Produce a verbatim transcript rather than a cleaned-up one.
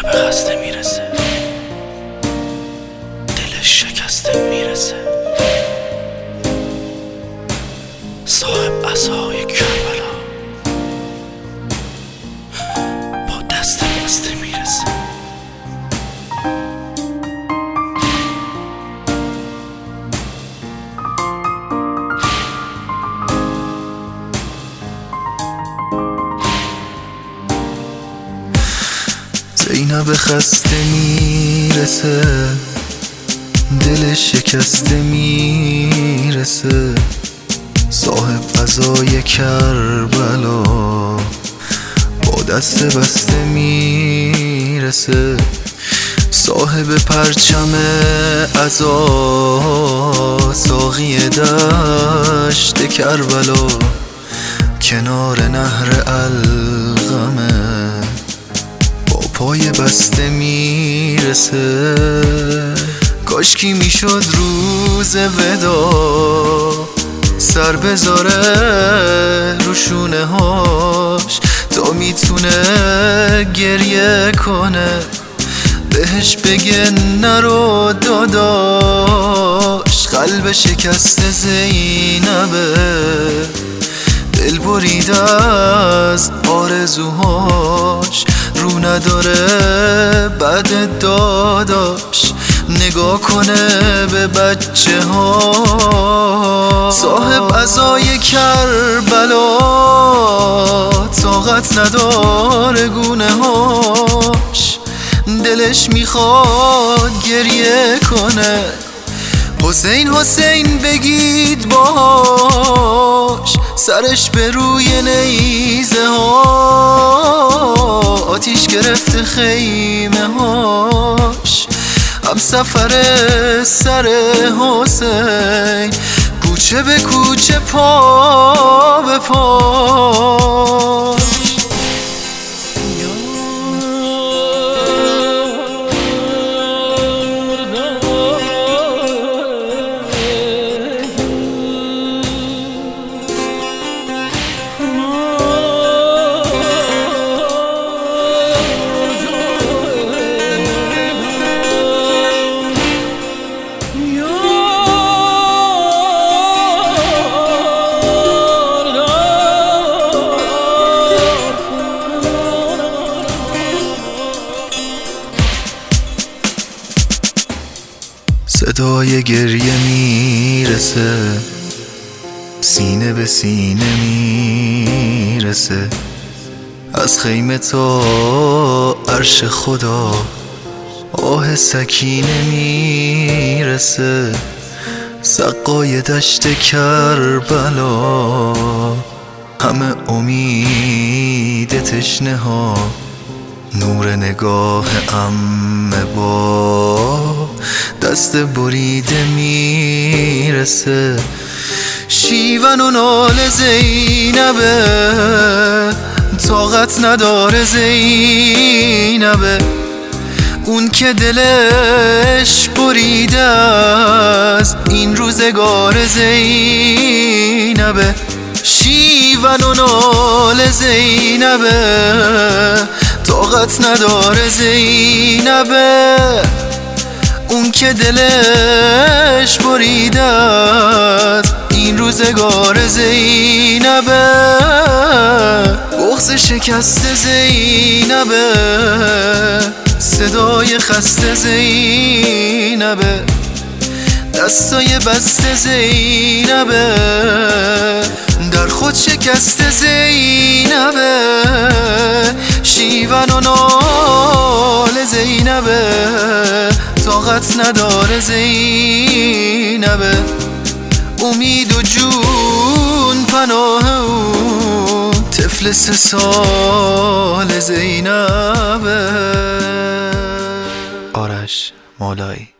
به خسته میرسه، دلش شکسته میرسه، صاحب عصای کربلا با دست بسته میرسه. زینب خسته میرسه، دلش شکسته میرسه، صاحب عزای کربلا با دست بسته میرسه، صاحب پرچم عزا ساقی دشت کربلا کنار نهر القمه پای بسته میرسه. کاشکی میشد روز ودا سر بذاره رو شونه هاش تا میتونه گریه کنه، بهش بگه نرو داداش. قلب شکست زینبه دل بریده از آرزوهاش، رو نداره بعد داداش نگاه کنه به بچه ها. صاحب عزای کربلا طاقت نداره گونه هاش، دلش میخواد گریه کنه، حسین حسین بگید باش، سرش به روی نیزه ها آتیش گرفته خیمه هاش. هم سفر سر حسین کوچه به کوچه پا به پا. صدای گریه میرسه، سینه به سینه میرسه، از خیمه تا عرش خدا آه سکینه میرسه. سقای دشت کربلا همه امید تشنه ها، نور نگاه عمه با دست بریده میرسه. شیون و نال زینبه طاقت نداره زینبه، اون که دلش بریده از این روزگار زینبه. شیون و نال زینبه طاقت نداره زینبه، اون که دلش بریده است این روزگار زینبه. بغض شکست زینبه، صدای خسته زینبه، دستای بسته زینبه، در خود شکست زینبه. شیون و نال زینبه طاقت نداره زینبه، امید و جون پناه اون طفل سه سال زینبه. آرش مولایی.